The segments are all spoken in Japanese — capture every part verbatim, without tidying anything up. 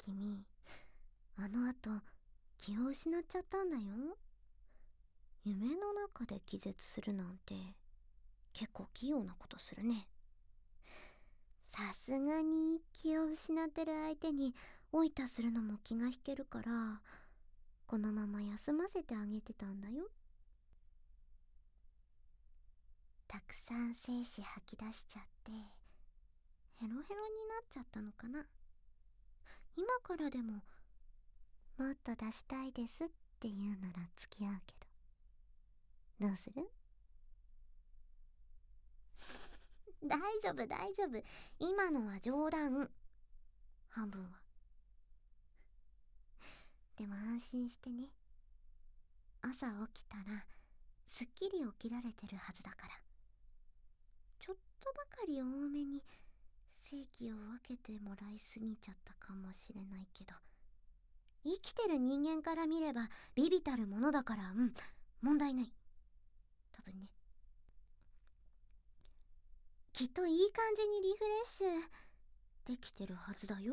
君、あの後気を失っちゃったんだよ。夢の中で気絶するなんて結構器用なことするね。さすがに気を失ってる相手においたするのも気が引けるから、このまま休ませてあげてたんだよ。たくさん精子吐き出しちゃってヘロヘロになっちゃったのかな。今からでももっと出したいですって言うなら付き合うけど、どうする？大丈夫大丈夫、今のは冗談。半分は。でも安心してね。朝起きたらすっきり起きられてるはずだから。ちょっとばかり多めに精気を分けてもらいすぎちゃったかもしれないけど、生きてる人間から見れば微々たるものだから、うん、問題ない。多分ね。きっといい感じにリフレッシュできてるはずだよ。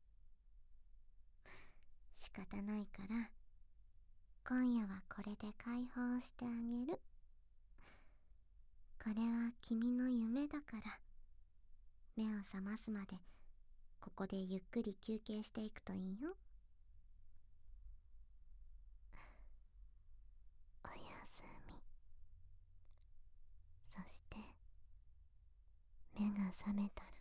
仕方ないから今夜はこれで解放してあげる。これは君の夢だから、目を覚ますまでここでゆっくり休憩していくといいよ。おやすみ。そして目が覚めたら